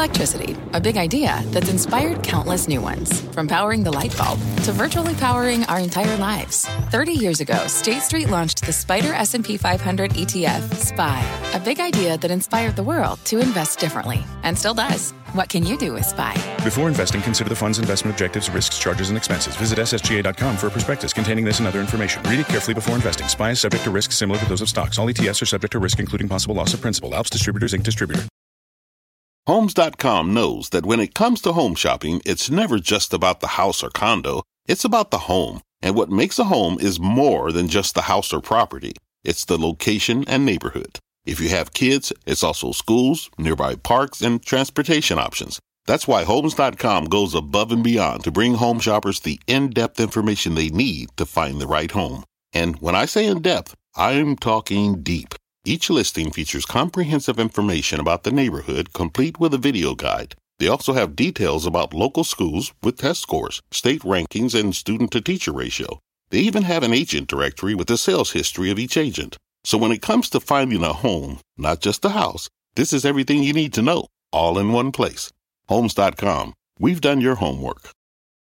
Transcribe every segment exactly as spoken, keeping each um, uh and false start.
Electricity, a big idea that's inspired countless new ones. From powering the light bulb to virtually powering our entire lives. thirty years ago, State Street launched the Spider S and P five hundred E T F, S P Y, a big idea that inspired the world to invest differently, and still does. What can you do with S P Y? Before investing, consider the fund's investment objectives, risks, charges, and expenses. Visit S S G A dot com for a prospectus containing this and other information. Read it carefully before investing. S P Y is subject to risks similar to those of stocks. All E T Fs are subject to risk, including possible loss of principal. Alps Distributors, Incorporated Distributor. Homes dot com knows that when it comes to home shopping, it's never just about the house or condo. It's about the home. And what makes a home is more than just the house or property. It's the location and neighborhood. If you have kids, it's also schools, nearby parks, and transportation options. That's why Homes dot com goes above and beyond to bring home shoppers the in-depth information they need to find the right home. And when I say in-depth, I'm talking deep. Each listing features comprehensive information about the neighborhood, complete with a video guide. They also have details about local schools with test scores, state rankings, and student-to-teacher ratio. They even have an agent directory with the sales history of each agent. So when it comes to finding a home, not just a house, this is everything you need to know, all in one place. Homes dot com. We've done your homework.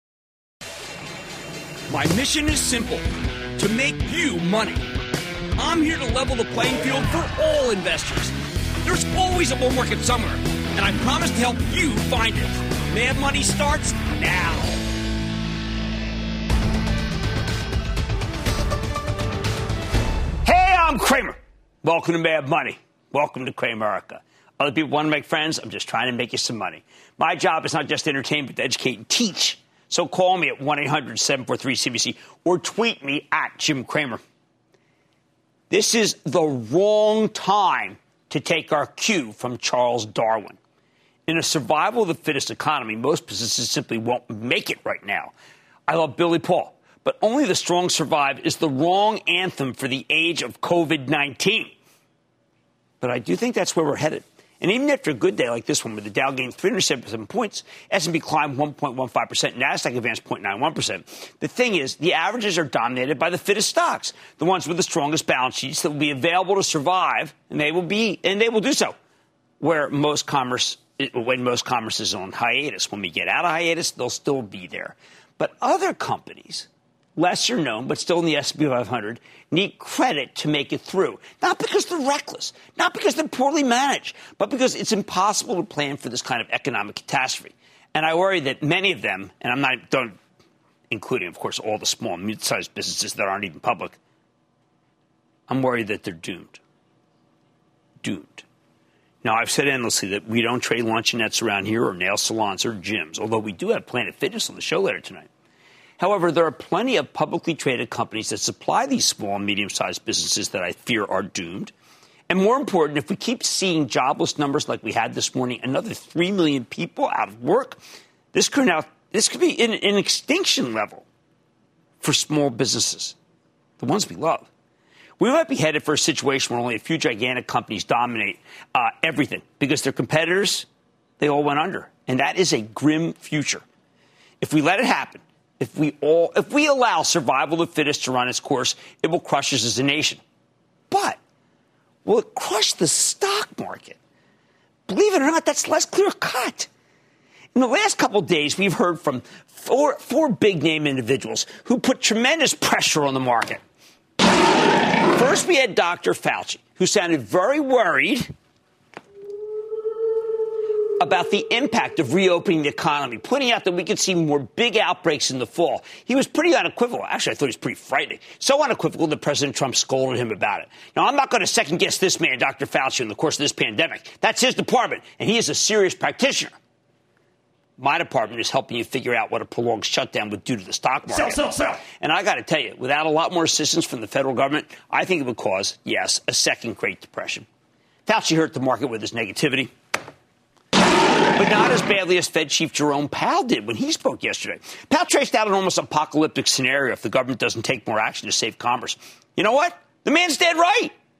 My mission is simple, to make you money. I'm here to level the playing field for all investors. There's always a bull market somewhere, and I promise to help you find it. Mad Money starts now. Hey, I'm Cramer. Welcome to Mad Money. Welcome to Cramerica. Other people want to make friends. I'm just trying to make you some money. My job is not just to entertain, but to educate and teach. So call me at one eight hundred seven four three C B C or tweet me at Jim Cramer. This is the wrong time to take our cue from Charles Darwin. In a survival of the fittest economy, most businesses simply won't make it right now. I love Billy Paul, but only the strong survive is the wrong anthem for the age of COVID nineteen. But I do think that's where we're headed. And even after a good day like this one, where the Dow gained three hundred seventy-seven points, S and P climbed one point one five percent, NASDAQ advanced zero point nine one percent. The thing is, the averages are dominated by the fittest stocks, the ones with the strongest balance sheets that will be available to survive, and they will be, and they will do so, where most commerce, when most commerce is on hiatus. When we get out of hiatus, they'll still be there. But other companies, lesser known, but still in the S and P five hundred, need credit to make it through. Not because they're reckless, not because they're poorly managed, but because it's impossible to plan for this kind of economic catastrophe. And I worry that many of them, and I'm not don't, including, of course, all the small and mid-sized businesses that aren't even public, I'm worried that they're doomed. Doomed. Now, I've said endlessly that we don't trade luncheonettes around here or nail salons or gyms, although we do have Planet Fitness on the show later tonight. However, there are plenty of publicly traded companies that supply these small and medium-sized businesses that I fear are doomed. And more important, if we keep seeing jobless numbers like we had this morning, another three million people out of work, this could now this could be in an extinction level for small businesses, the ones we love. We might be headed for a situation where only a few gigantic companies dominate uh, everything because their competitors, they all went under. And that is a grim future. If we let it happen, If we all, if we allow survival of the fittest to run its course, it will crush us as a nation. But will it crush the stock market? Believe it or not, that's less clear cut. In the last couple of days, we've heard from four, four big-name individuals who put tremendous pressure on the market. First, we had Doctor Fauci, who sounded very worried about the impact of reopening the economy, pointing out that we could see more big outbreaks in the fall. He was pretty unequivocal. Actually, I thought he was pretty frightening. So unequivocal that President Trump scolded him about it. Now, I'm not going to second-guess this man, Doctor Fauci, in the course of this pandemic. That's his department, and he is a serious practitioner. My department is helping you figure out what a prolonged shutdown would do to the stock market. Sell, sell, sell. And I got to tell you, without a lot more assistance from the federal government, I think it would cause, yes, a second Great Depression. Fauci hurt the market with his negativity, but not as badly as Fed Chief Jerome Powell did when he spoke yesterday. Powell traced out an almost apocalyptic scenario if the government doesn't take more action to save commerce. You know what? The man's dead right.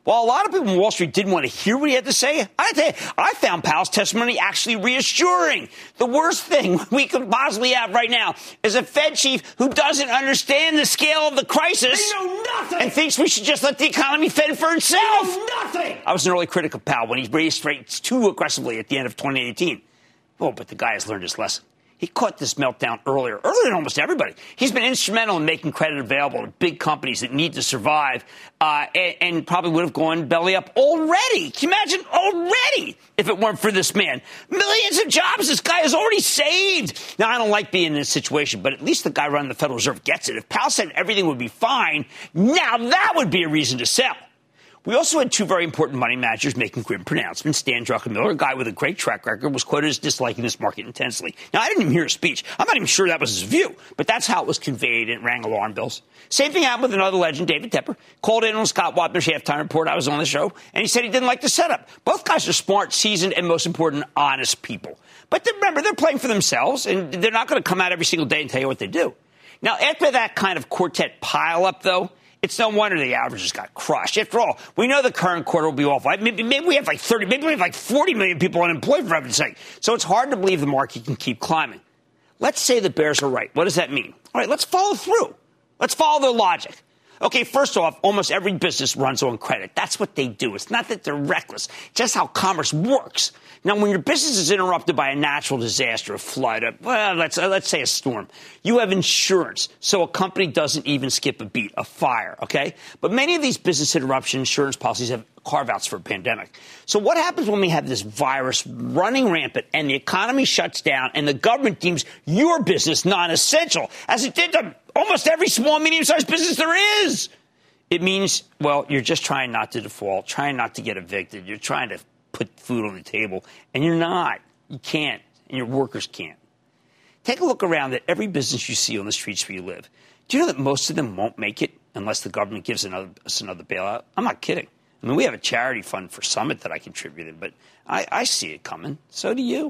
While a lot of people in Wall Street didn't want to hear what he had to say, I tell you, I found Powell's testimony actually reassuring. The worst thing we could possibly have right now is a Fed chief who doesn't understand the scale of the crisis. They know nothing. And thinks we should just let the economy fend for itself. They know nothing. I was an early critic of Powell when he raised rates too aggressively at the end of twenty eighteen. Oh, but the guy has learned his lesson. He caught this meltdown earlier, earlier than almost everybody. He's been instrumental in making credit available to big companies that need to survive, uh, and, and probably would have gone belly up already. Can you imagine already if it weren't for this man? Millions of jobs this guy has already saved. Now, I don't like being in this situation, but at least the guy running the Federal Reserve gets it. If Powell said everything would be fine, now that would be a reason to sell. We also had two very important money managers making grim pronouncements. Dan Druckenmiller, a guy with a great track record, was quoted as disliking this market intensely. Now, I didn't even hear a speech. I'm not even sure that was his view, but that's how it was conveyed, and it rang alarm bells. Same thing happened with another legend, David Tepper. Called in on Scott Wapner's halftime report. I was on the show, and he said he didn't like the setup. Both guys are smart, seasoned, and most important, honest people. But remember, they're playing for themselves, and they're not going to come out every single day and tell you what they do. Now, after that kind of quartet pile-up, though, it's no wonder the averages got crushed. After all, we know the current quarter will be awful. Maybe, maybe we have like thirty, maybe we have like forty million people unemployed, for heaven's sake. So it's hard to believe the market can keep climbing. Let's say the bears are right. What does that mean? All right, let's follow through. Let's follow their logic. Okay, first off, almost every business runs on credit. That's what they do. It's not that they're reckless, just how commerce works. Now, when your business is interrupted by a natural disaster, a flood, a, well, let's, uh, let's say a storm, you have insurance, so a company doesn't even skip a beat, a fire, okay? But many of these business interruption insurance policies have carve-outs for a pandemic. So what happens when we have this virus running rampant and the economy shuts down and the government deems your business non-essential, as it did to almost every small, medium-sized business there is? It means, well, you're just trying not to default, trying not to get evicted. You're trying to put food on the table, and you're not. You can't, and your workers can't. Take a look around at every business you see on the streets where you live. Do you know that most of them won't make it unless the government gives another, us another bailout? I'm not kidding. I mean, we have a charity fund for Summit that I contributed, but I, I see it coming. So do you.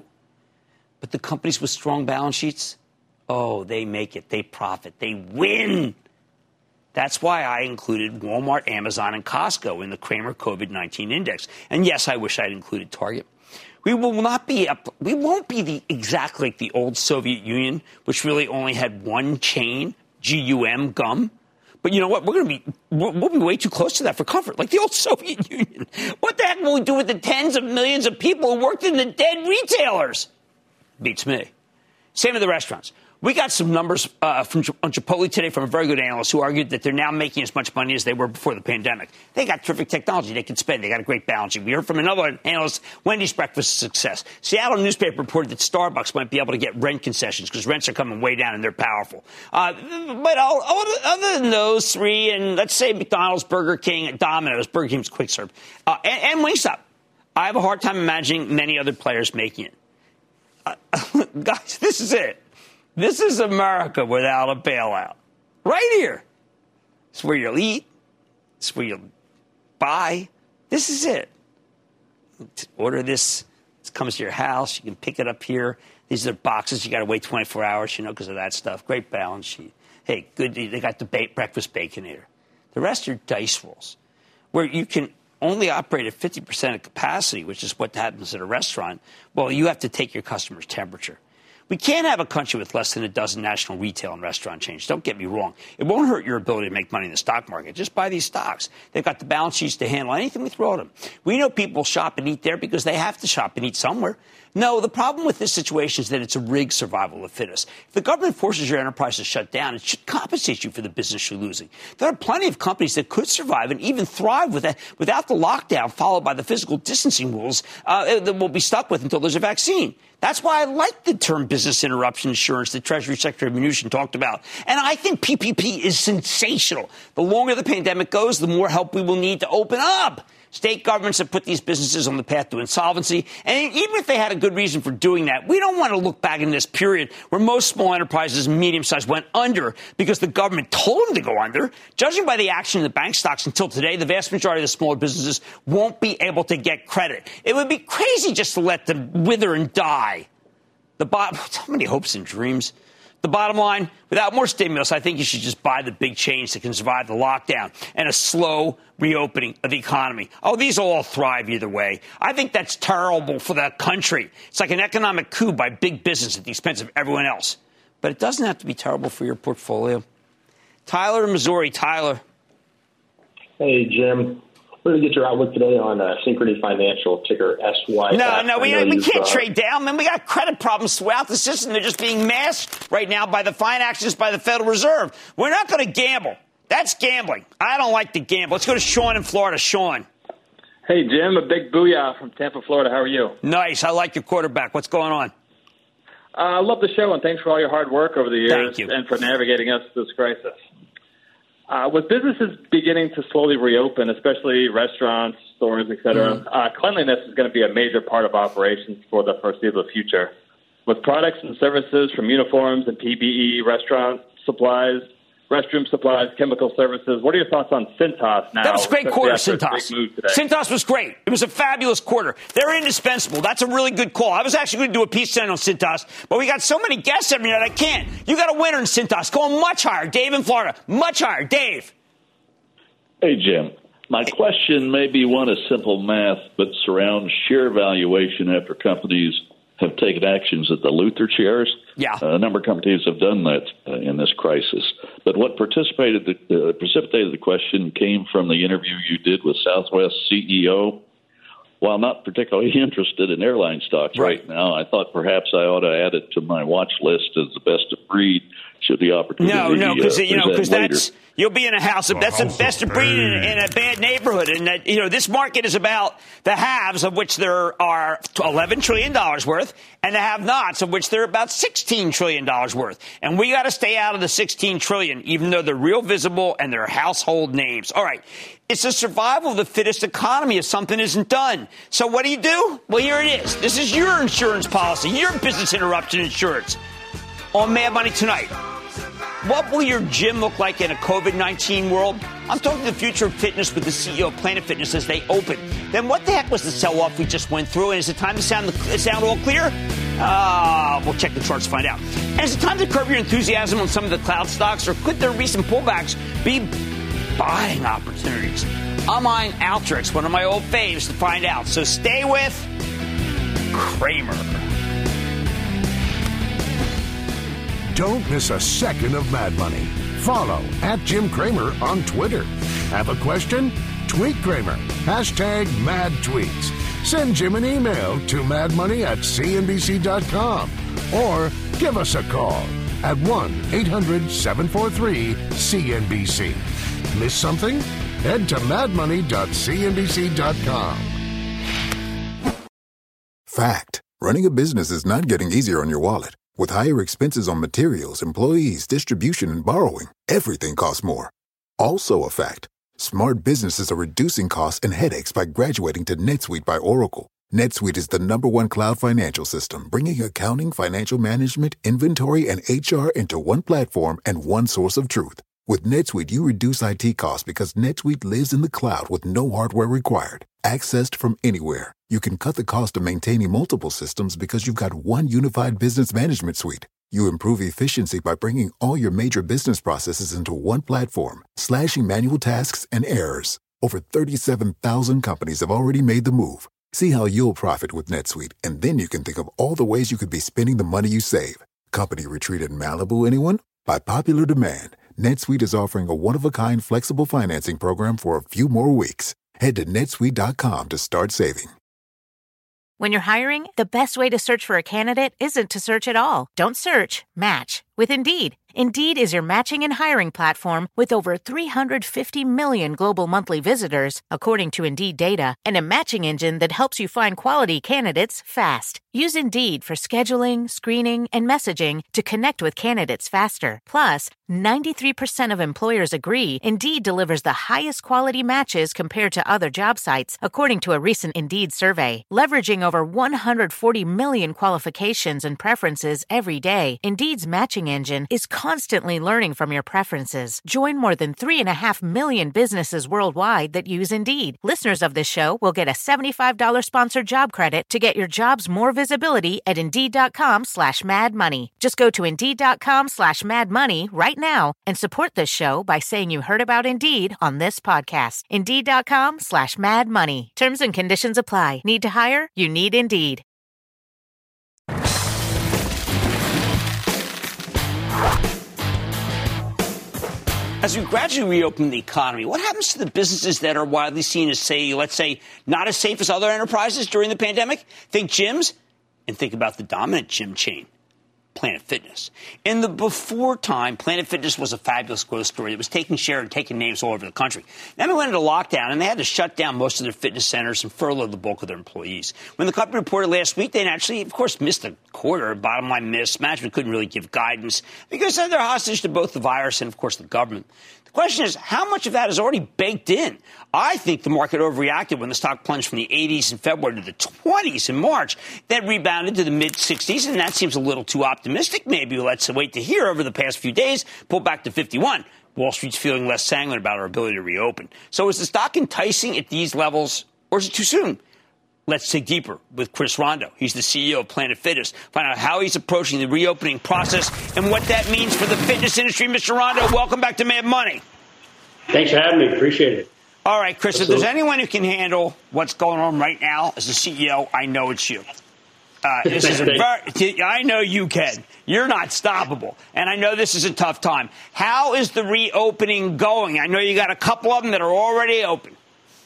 But the companies with strong balance sheets, oh, they make it. They profit. They win. That's why I included Walmart, Amazon, and Costco in the Cramer COVID nineteen index. And yes, I wish I'd included Target. We will not be up, we won't be the exactly like the old Soviet Union, which really only had one chain, G U M, gum. But you know what? We're going to be we'll, we'll be way too close to that for comfort, like the old Soviet Union. What the heck will we do with the tens of millions of people who worked in the dead retailers? Beats me. Same with the restaurants. We got some numbers uh, from on Chipotle today from a very good analyst who argued that they're now making as much money as they were before the pandemic. They got terrific technology they can spend. They got a great balance sheet. We heard from another analyst, Wendy's breakfast success. Seattle newspaper reported that Starbucks might be able to get rent concessions because rents are coming way down and they're powerful. Uh, but all, all, other than those three, and let's say McDonald's, Burger King, Domino's, Burger King's quick serve, uh, and, and Wingstop, I have a hard time imagining many other players making it. Uh, guys, this is it. This is America without a bailout. Right here. It's where you'll eat. It's where you'll buy. This is it. Order this. It comes to your house. You can pick it up here. These are boxes. You got to wait twenty-four hours, you know, because of that stuff. Great balance sheet. Hey, good. They got the ba- breakfast baconator. The rest are dice rolls where you can only operate at fifty percent of capacity, which is what happens at a restaurant. Well, you have to take your customer's temperature. We can't have a country with less than a dozen national retail and restaurant chains. Don't get me wrong. It won't hurt your ability to make money in the stock market. Just buy these stocks. They've got the balance sheets to handle anything we throw at them. We know people shop and eat there because they have to shop and eat somewhere. No, the problem with this situation is that it's a rigged survival of the fittest. If the government forces your enterprise to shut down, it should compensate you for the business you're losing. There are plenty of companies that could survive and even thrive with that, without the lockdown followed by the physical distancing rules uh, that we'll be stuck with until there's a vaccine. That's why I like the term business interruption insurance that Treasury Secretary Mnuchin talked about. And I think P P P is sensational. The longer the pandemic goes, the more help we will need to open up. State governments have put these businesses on the path to insolvency. And even if they had a good reason for doing that, we don't want to look back in this period where most small enterprises and medium-sized went under because the government told them to go under. Judging by the action in the bank stocks until today, the vast majority of the smaller businesses won't be able to get credit. It would be crazy just to let them wither and die. The bottom, so many hopes and dreams. The bottom line, without more stimulus, I think you should just buy the big chains that can survive the lockdown and a slow reopening of the economy. Oh, these will all thrive either way. I think that's terrible for the country. It's like an economic coup by big business at the expense of everyone else. But it doesn't have to be terrible for your portfolio. Tyler in Missouri. Tyler. Hey, Jim. We're going to get your outlook today on uh, Synchrony Financial, ticker S Y F. No, no, we, we can't uh, trade down, man. We got credit problems throughout the system. They're just being masked right now by the fine actions by the Federal Reserve. We're not going to gamble. That's gambling. I don't like to gamble. Let's go to Sean in Florida. Sean. Hey, Jim, a big booyah from Tampa, Florida. How are you? Nice. I like your quarterback. What's going on? I uh, love the show, and thanks for all your hard work over the years. Thank you. And for navigating us through this crisis. Uh, with businesses beginning to slowly reopen, especially restaurants, stores, et cetera, mm. uh, cleanliness is going to be a major part of operations for the foreseeable future. With products and services from uniforms and P P E, restaurant supplies, restroom supplies, chemical services, what are your thoughts on Cintas now? That was a great quarter, Cintas. Cintas Cintas was great. It was a fabulous quarter. They're indispensable. That's a really good call. I was actually going to do a piece tonight on Cintas, but we got so many guests every night I can't. You got a winner in Cintas. Going much higher. Dave in Florida. Much higher. Dave. Hey, Jim. My question may be one of simple math, but surrounds share valuation after companies have taken actions at the Luther shares. Yeah. Uh, a number of companies have done that uh, in this crisis. But what participated the, uh, precipitated the question came from the interview you did with Southwest C E O. While not particularly interested in airline stocks right, right now, I thought perhaps I ought to add it to my watch list as the best of breed should the opportunity No, no, because, uh, you know, because later. that's... You'll be in a house. Of, that's the best of breed in, in a bad neighborhood. And, that, you know, this market is about the haves, of which there are eleven trillion dollars worth, and the have-nots, of which there are about sixteen trillion dollars worth. And we got to stay out of the sixteen trillion dollars, even though they're real visible and they're household names. All right. It's a survival of the fittest economy if something isn't done. So what do you do? Well, here it is. This is your insurance policy, your business interruption insurance. On Mad Money tonight. What will your gym look like in a COVID nineteen world? I'm talking the future of fitness with the C E O of Planet Fitness as they open. Then what the heck was the sell-off we just went through? And is it time to sound, the, sound all clear? Uh, we'll check the charts to find out. And is it time to curb your enthusiasm on some of the cloud stocks? Or could their recent pullbacks be buying opportunities? I'm eyeing Alteryx, one of my old faves, to find out. So stay with Cramer. Don't miss a second of Mad Money. Follow at Jim Cramer on Twitter. Have a question? Tweet Cramer. Hashtag mad tweets. Send Jim an email to madmoney at c n b c dot com or give us a call at one eight hundred seven four three C N B C. Miss something? Head to mad money dot c n b c dot com. Fact. Running a business is not getting easier on your wallet. With higher expenses on materials, employees, distribution, and borrowing, everything costs more. Also a fact. Smart businesses are reducing costs and headaches by graduating to NetSuite by Oracle. NetSuite is the number one cloud financial system, bringing accounting, financial management, inventory, and H R into one platform and one source of truth. With NetSuite, you reduce I T costs because NetSuite lives in the cloud with no hardware required. Accessed from anywhere. You can cut the cost of maintaining multiple systems because you've got one unified business management suite. You improve efficiency by bringing all your major business processes into one platform, slashing manual tasks and errors. Over thirty-seven thousand companies have already made the move. See how you'll profit with NetSuite, and then you can think of all the ways you could be spending the money you save. Company retreat in Malibu, anyone? By popular demand, NetSuite is offering a one-of-a-kind flexible financing program for a few more weeks. Head to netsuite dot com to start saving. When you're hiring, the best way to search for a candidate isn't to search at all. Don't search, match with Indeed. Indeed is your matching and hiring platform with over three hundred fifty million global monthly visitors, according to Indeed data, and a matching engine that helps you find quality candidates fast. Use Indeed for scheduling, screening, and messaging to connect with candidates faster. Plus, ninety-three percent of employers agree Indeed delivers the highest quality matches compared to other job sites, according to a recent Indeed survey. Leveraging over one hundred forty million qualifications and preferences every day, Indeed's matching booking engine is constantly learning from your preferences. Join more than three and a half million businesses worldwide that use Indeed. Listeners of this show will get a seventy-five dollars sponsored job credit to get your jobs more visibility at Indeed.com slash Mad Money. Just go to Indeed.com slash Mad Money right now and support this show by saying you heard about Indeed on this podcast. Indeed.com slash Mad Money. Terms and conditions apply. Need to hire? You need Indeed. As we gradually reopen the economy, what happens to the businesses that are widely seen as, say, let's say, not as safe as other enterprises during the pandemic? Think gyms, and think about the dominant gym chain, Planet Fitness. In the before time, Planet Fitness was a fabulous growth story. It was taking share and taking names all over the country. Then we went into lockdown, and they had to shut down most of their fitness centers and furlough the bulk of their employees. When the company reported last week, they actually, of course, missed a quarter. Bottom line miss. Management couldn't really give guidance because they're hostage to both the virus and, of course, the government. The question is, how much of that is already baked in? I think the market overreacted when the stock plunged from the eighties in February to the twenties in March. That rebounded to the mid-sixties, and that seems a little too optimistic. Maybe let's wait to hear over the past few days, pull back to fifty-one. Wall Street's feeling less sanguine about our ability to reopen. So is the stock enticing at these levels, or is it too soon? Let's dig deeper with Chris Rondo. He's the C E O of Planet Fitness. Find out how he's approaching the reopening process and what that means for the fitness industry. Mister Rondo, welcome back to Mad Money. Thanks for having me. Appreciate it. All right, Chris, Absolutely. if there's anyone who can handle what's going on right now as a C E O, I know it's you. Uh, this is a very, I know you can. You're not stoppable. And I know this is a tough time. How is the reopening going? I know you got a couple of them that are already open.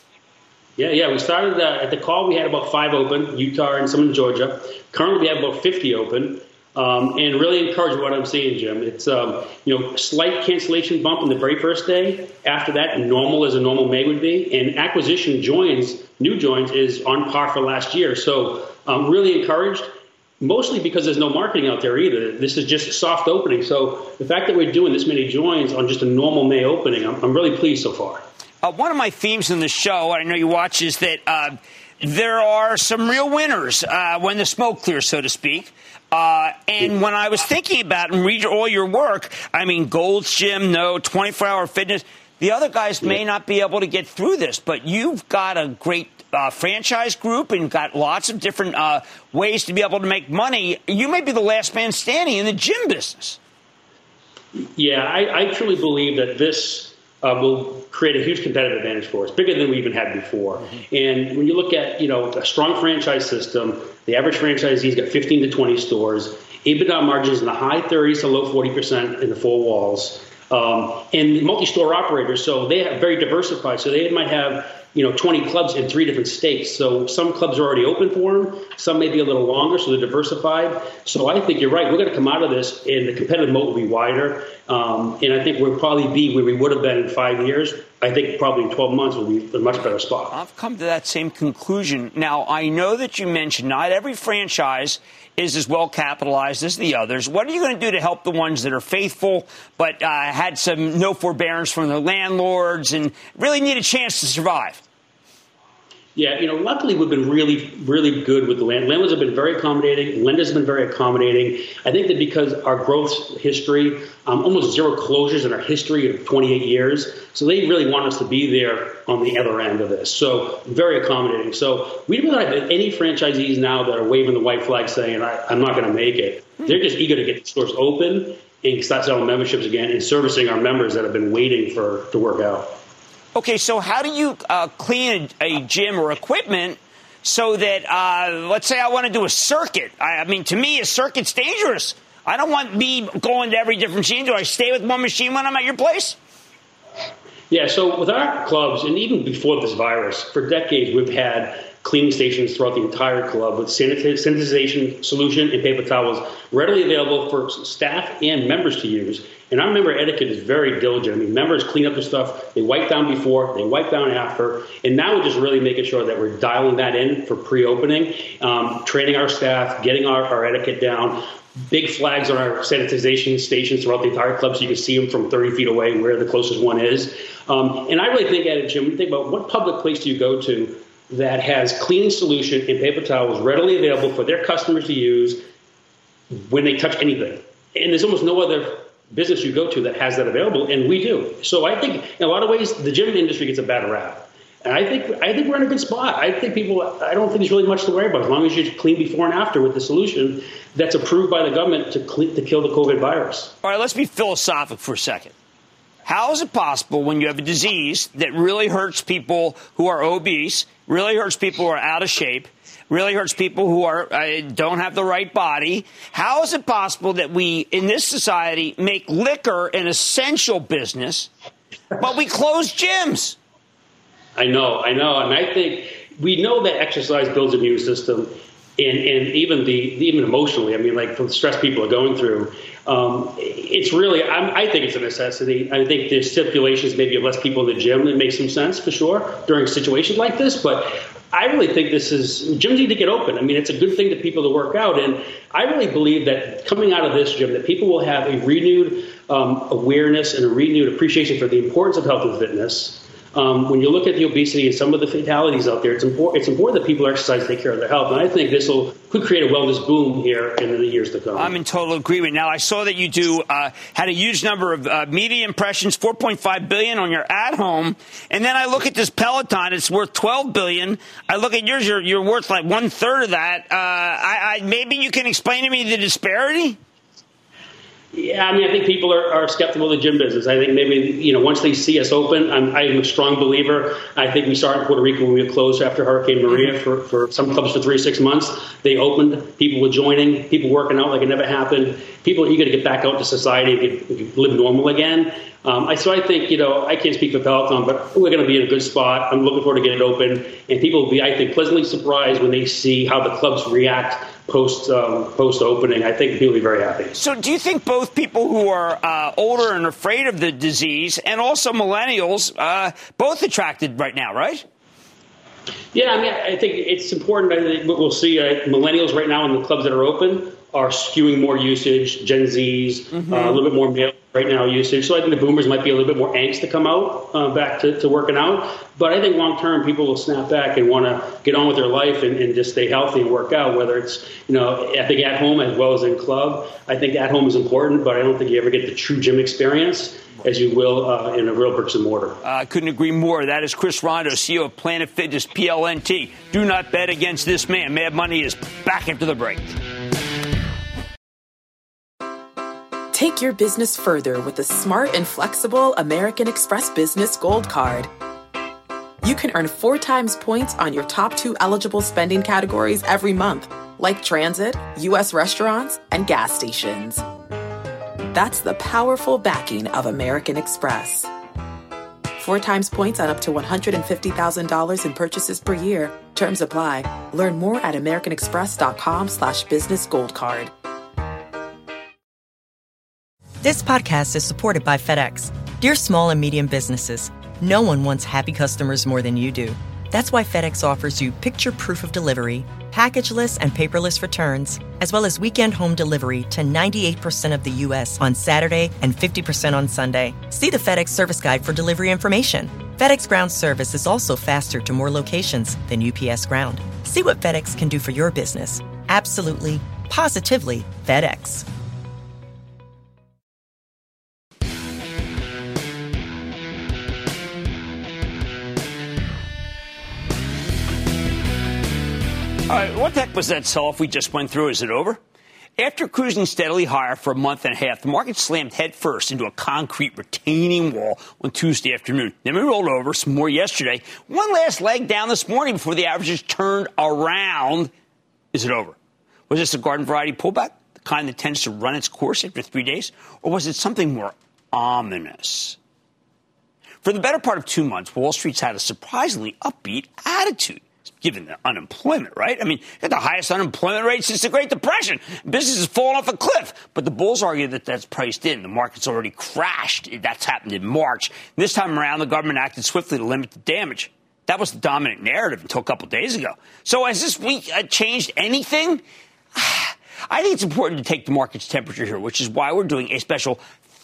Yeah, yeah. We started uh, at the call. We had about five open, Utah and some in Georgia. Currently, we have about fifty open. Um, and really encouraged what I'm seeing, Jim. It's, um, you know, slight cancellation bump in the very first day. After that, normal as a normal May would be. And acquisition joins, new joins, is on par for last year. So I'm really encouraged, mostly because there's no marketing out there either. This is just a soft opening. So the fact that we're doing this many joins on just a normal May opening, I'm, I'm really pleased so far. Uh, one of my themes in the show, I know you watch, is that uh, there are some real winners uh, when the smoke clears, so to speak. Uh, and when I was thinking about and read all your work, I mean, Gold's Gym, no, twenty-four hour fitness, the other guys may not be able to get through this, but you've got a great uh, franchise group and got lots of different uh, ways to be able to make money. You may be the last man standing in the gym business. Yeah, I, I truly believe that this Uh, will create a huge competitive advantage for us, bigger than we even had before. Mm-hmm. And when you look at, you know, a strong franchise system, the average franchisee's got fifteen to twenty stores, EBITDA margins in the high thirties to low forty percent in the four walls, um, and multi-store operators, so they have very diversified. So they might have, you know, twenty clubs in three different states. So some clubs are already open for them. Some may be a little longer, so they're diversified. So I think you're right. We're going to come out of this, and the competitive moat will be wider. Um, and I think we'll probably be where we would have been in five years. I think probably in twelve months we'll be in a much better spot. I've come to that same conclusion. Now, I know that you mentioned not every franchise is as well capitalized as the others. What are you going to do to help the ones that are faithful but uh, had some no forbearance from their landlords and really need a chance to survive? Yeah, you know, luckily we've been really, really good with the land. Landlords have been very accommodating. Lenders have been very accommodating. I think that because our growth history, um, almost zero closures in our history of twenty-eight years. So they really want us to be there on the other end of this. So very accommodating. So we don't have any franchisees now that are waving the white flag saying, I, I'm not going to make it. They're just eager to get the stores open and start selling memberships again and servicing our members that have been waiting for to work out. Okay, so how do you uh, clean a, a gym or equipment so that, uh, let's say I want to do a circuit. I, I mean, to me, a circuit's dangerous. I don't want me going to every different machine. Do I stay with one machine when I'm at your place? Yeah, so with our clubs, and even before this virus, for decades we've had cleaning stations throughout the entire club with sanitization solution and paper towels readily available for staff and members to use. And our member etiquette is very diligent. I mean, members clean up the stuff. They wipe down before, they wipe down after. And now we're just really making sure that we're dialing that in for pre-opening, um, training our staff, getting our, our etiquette down. Big flags on our sanitization stations throughout the entire club so you can see them from thirty feet away where the closest one is. Um, and I really think at it, Jim, when you think about what public place do you go to that has cleaning solution and paper towels readily available for their customers to use when they touch anything. And there's almost no other business you go to that has that available, and we do. So I think in a lot of ways the gym industry gets a bad rap. And I think I think we're in a good spot. I think people, I don't think there's really much to worry about as long as you clean before and after with the solution that's approved by the government to, clean, to kill the COVID virus. All right, let's be philosophical for a second. How is it possible when you have a disease that really hurts people who are obese, really hurts people who are out of shape, really hurts people who are uh, don't have the right body? How is it possible that we, in this society, make liquor an essential business, but we close gyms? I know, I know. And I think we know that exercise builds the immune system and, and even the even emotionally. I mean, like for the stress people are going through, um, it's really, I'm, I think it's a necessity. I think there's stipulations maybe of less people in the gym that makes some sense for sure during situations like this. But I really think this is, gyms need to get open. I mean, it's a good thing to people to work out. And I really believe that coming out of this gym, that people will have a renewed um, awareness and a renewed appreciation for the importance of health and fitness. Um, when you look at the obesity and some of the fatalities out there, it's important, it's important that people exercise and take care of their health. And I think this will could create a wellness boom here in the years to come. I'm in total agreement. Now, I saw that you do uh, had a huge number of uh, media impressions, four point five billion on your at home. And then I look at this Peloton, it's worth twelve billion. I look at yours, you're, you're worth like one third of that. Uh, I, I, maybe you can explain to me the disparity? Yeah, I mean, I think people are, are skeptical of the gym business. I think maybe, you know, once they see us open, I'm, I'm a strong believer. I think we started in Puerto Rico when we were closed after Hurricane Maria for, for some clubs for three, six months. They opened, people were joining, people working out like it never happened. People are eager to get back out to society and get, live normal again. Um, I, so I think, you know, I can't speak for Peloton, but we're going to be in a good spot. I'm looking forward to getting it open. And people will be, I think, pleasantly surprised when they see how the clubs react post um, post opening. I think people will be very happy. So do you think both people who are uh, older and afraid of the disease and also millennials, uh, both attracted right now, right? Yeah, I mean, I think it's important. I think we'll see uh, millennials right now in the clubs that are open are skewing more usage, Gen Zs, mm-hmm. uh, a little bit more male right now usage. So I think the boomers might be a little bit more angst to come out uh, back to, to working out. But I think long term, people will snap back and want to get on with their life and, and just stay healthy and work out, whether it's, you know, I think at home as well as in club. I think at home is important, but I don't think you ever get the true gym experience as you will uh, in a real bricks and mortar. I uh, couldn't agree more. That is Chris Rondeau, C E O of Planet Fitness, P L N T. Do not bet against this man. Mad Money is back after the break. Take your business further with the smart and flexible American Express Business Gold Card. You can earn four times points on your top two eligible spending categories every month, like transit, U S restaurants, and gas stations. That's the powerful backing of American Express. Four times points on up to one hundred fifty thousand dollars in purchases per year. Terms apply. Learn more at americanexpress.com slash business gold card. This podcast is supported by FedEx. Dear small and medium businesses, no one wants happy customers more than you do. That's why FedEx offers you picture proof of delivery, packageless and paperless returns, as well as weekend home delivery to ninety-eight percent of the U S on Saturday and fifty percent on Sunday. See the FedEx service guide for delivery information. FedEx Ground service is also faster to more locations than U P S Ground. See what FedEx can do for your business. Absolutely, positively FedEx. All right, what the heck was that sell-off we just went through? Is it over? After cruising steadily higher for a month and a half, the market slammed headfirst into a concrete retaining wall on Tuesday afternoon. Then we rolled over, some more yesterday. One last leg down this morning before the averages turned around. Is it over? Was this a garden variety pullback, the kind that tends to run its course after three days? Or was it something more ominous? For the better part of two months, Wall Street's had a surprisingly upbeat attitude, given the unemployment, right? I mean, got the highest unemployment rate since the Great Depression. Business has fallen off a cliff. But the bulls argue that that's priced in. The market's already crashed. That's happened in March. This time around, the government acted swiftly to limit the damage. That was the dominant narrative until a couple days ago. So has this week uh, changed anything? I think it's important to take the market's temperature here, which is why we're doing a special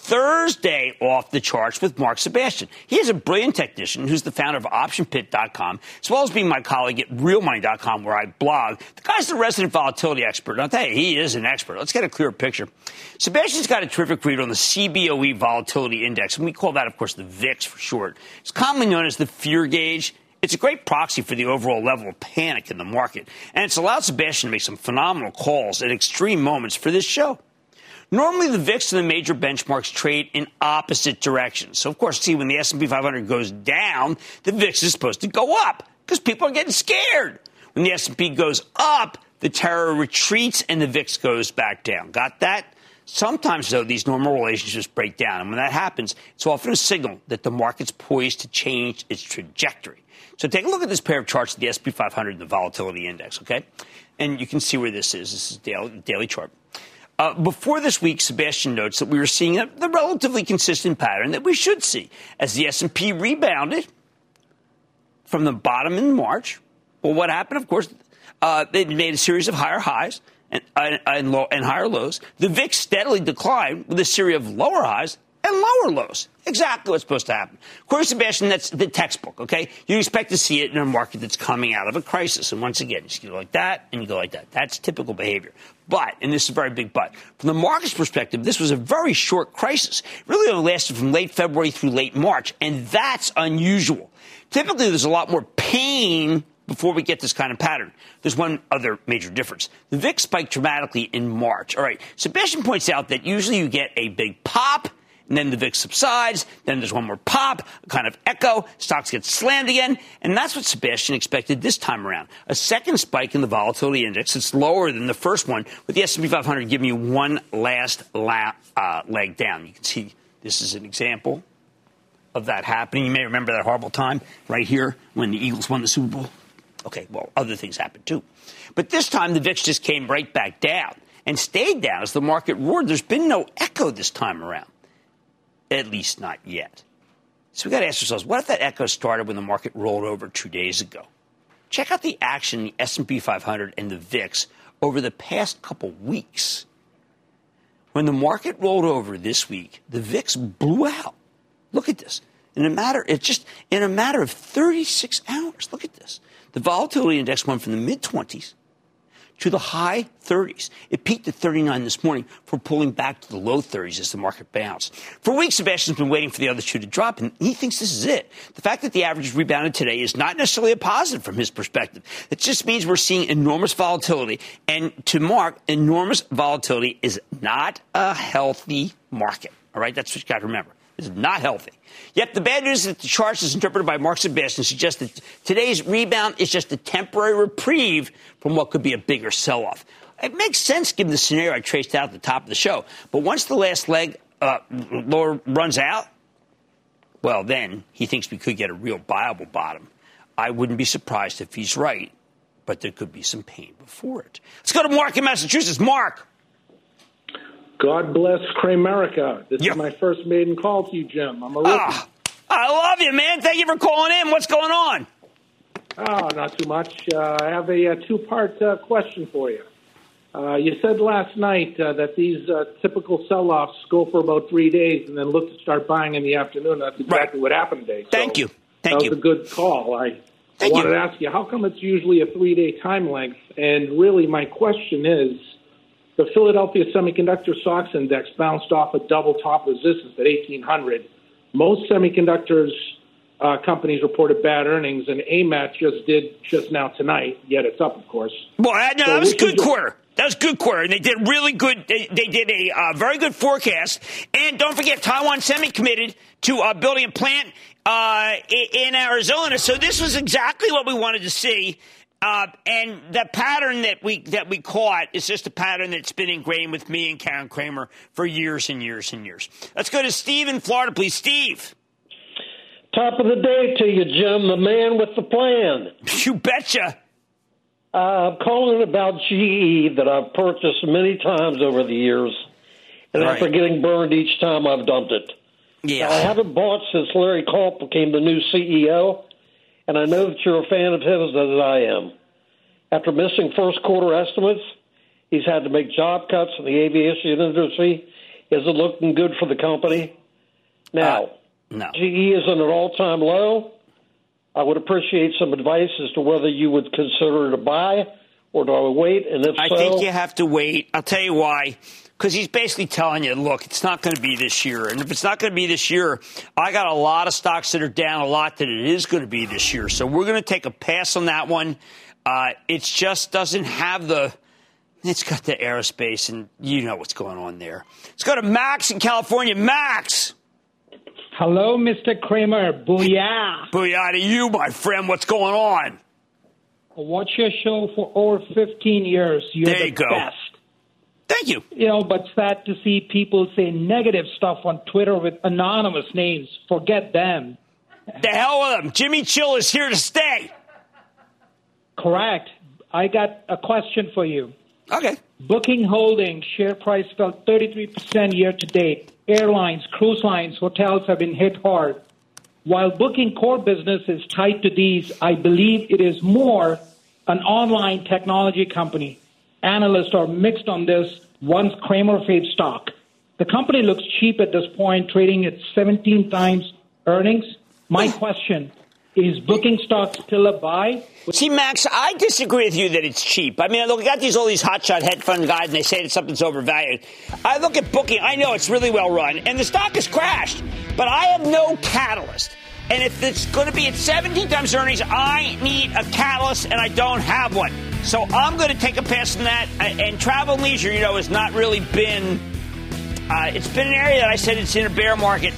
Thursday, off the charts with Mark Sebastian. He is a brilliant technician who's the founder of option pit dot com, as well as being my colleague at real money dot com, where I blog. The guy's the resident volatility expert. I'll tell you, he is an expert. Let's get a clearer picture. Sebastian's got a terrific read on the C B O E Volatility Index, and we call that, of course, the V I X for short. It's commonly known as the fear gauge. It's a great proxy for the overall level of panic in the market, and it's allowed Sebastian to make some phenomenal calls at extreme moments for this show. Normally, the V I X and the major benchmarks trade in opposite directions. So, of course, see, when the S and P five hundred goes down, the V I X is supposed to go up because people are getting scared. When the S and P goes up, the terror retreats and the V I X goes back down. Got that? Sometimes, though, these normal relationships break down. And when that happens, it's often a signal that the market's poised to change its trajectory. So take a look at this pair of charts, the S and P five hundred and the Volatility Index, okay? And you can see where this is. This is daily, daily chart. Uh, before this week, Sebastian notes that we were seeing a, the relatively consistent pattern that we should see as the S and P rebounded from the bottom in March. Well, what happened, of course, uh, they made a series of higher highs and, uh, and, low, and higher lows. The V I X steadily declined with a series of lower highs and lower lows. Exactly what's supposed to happen. According to Sebastian, that's the textbook, okay? You expect to see it in a market that's coming out of a crisis. And once again, you go like that and you go like that. That's typical behavior. But, and this is a very big but, from the market's perspective, this was a very short crisis. It really only lasted from late February through late March, and that's unusual. Typically, there's a lot more pain before we get this kind of pattern. There's one other major difference. The V I X spiked dramatically in March. All right, Sebastian points out that usually you get a big pop, and then the V I X subsides, then there's one more pop, a kind of echo, stocks get slammed again, and that's what Sebastian expected this time around. A second spike in the volatility index. It's lower than the first one, with the S and P five hundred giving you one last la- uh, leg down. You can see this is an example of that happening. You may remember that horrible time right here when the Eagles won the Super Bowl. Okay, well, other things happened too. But this time the V I X just came right back down and stayed down as the market roared. There's been no echo this time around. At least not yet. So we got to ask ourselves, what if that echo started when the market rolled over two days ago? Check out the action in the S and P five hundred and the V I X over the past couple weeks. When the market rolled over this week, the V I X blew out. Look at this. In a matter, it's just in a matter of thirty-six hours. Look at this. The volatility index went from the mid twenties to the high thirties. It peaked at thirty-nine this morning for pulling back to the low thirties as the market bounced. For weeks, Sebastian's been waiting for the other shoe to drop, and he thinks this is it. The fact that the average rebounded today is not necessarily a positive from his perspective. It just means we're seeing enormous volatility, and to Mark, enormous volatility is not a healthy market. All right, that's what you got to remember. It's not healthy. Yet the bad news is that the charts, as interpreted by Mark Sebastian, suggests that today's rebound is just a temporary reprieve from what could be a bigger sell-off. It makes sense given the scenario I traced out at the top of the show. But once the last leg uh, lower runs out, well, then he thinks we could get a real viable bottom. I wouldn't be surprised if he's right, but there could be some pain before it. Let's go to Mark in Massachusetts. Mark. God bless Cramerica. This yep. is my first maiden call to you, Jim. I'm a rookie. Oh, I love you, man. Thank you for calling in. What's going on? Oh, not too much. Uh, I have a, a two-part uh, question for you. Uh, you said last night uh, that these uh, typical sell-offs go for about three days and then look to start buying in the afternoon. That's exactly right. what happened today. So Thank you. Thank that you. was a good call. I, I wanted you. to ask you, how come it's usually a three-day time length? And really, my question is, the Philadelphia Semiconductor Stocks Index bounced off a double top resistance at eighteen hundred. Most semiconductors uh, companies reported bad earnings, and A M A T just did just now tonight, yet it's up, of course. Well, that, no, so that was a good just, quarter. That was a good quarter, and they did really good. They, they did a uh, very good forecast. And don't forget, Taiwan Semi committed to uh, building a plant uh, in Arizona. So this was exactly what we wanted to see. Uh, and the pattern that we that we caught is just a pattern that's been ingrained with me and Karen Kramer for years and years and years. Let's go to Steve in Florida, please. Steve. Top of the day to you, Jim, the man with the plan. You betcha. Uh, I'm calling about G E that I've purchased many times over the years, and right. after getting burned each time, I've dumped it. Yeah. Now, I haven't bought since Larry Culp became the new C E O. And I know that you're a fan of his as I am. After missing first quarter estimates, he's had to make job cuts in the aviation industry. Is it looking good for the company? Now, uh, no. G E is at an all-time low. I would appreciate some advice as to whether you would consider it a buy or do I wait? And if I so, think you have to wait. I'll tell you why. Because he's basically telling you, look, it's not going to be this year. And if it's not going to be this year, I got a lot of stocks that are down a lot that it is going to be this year. So we're going to take a pass on that one. Uh, it just doesn't have the – it's got the aerospace, and you know what's going on there. Let's go to Max in California. Max. Hello, Mister Cramer. Booyah. Booyah to you, my friend. What's going on? I watch your show for over fifteen years. You're there the you go. best. Thank you. You know, but sad to see people say negative stuff on Twitter with anonymous names. Forget them. The hell with them. Jimmy Chill is here to stay. Correct. I got a question for you. Okay. Booking Holdings share price fell thirty-three percent year to date. Airlines, cruise lines, hotels have been hit hard. While Booking core business is tied to these, I believe it is more an online technology company. Analysts are mixed on this once Cramer fade stock. The company looks cheap at this point, trading at seventeen times earnings. My question, is Booking stock still a buy? See, Max, I disagree with you that it's cheap. I mean, look, we got these all these hotshot hedge fund guys, and they say that something's overvalued. I look at Booking. I know it's really well run, and the stock has crashed. But I have no catalyst. And if it's going to be at seventeen times earnings, I need a catalyst, and I don't have one. So I'm going to take a pass on that. And travel and leisure, you know, has not really been uh, – it's been an area that I said it's in a bear market,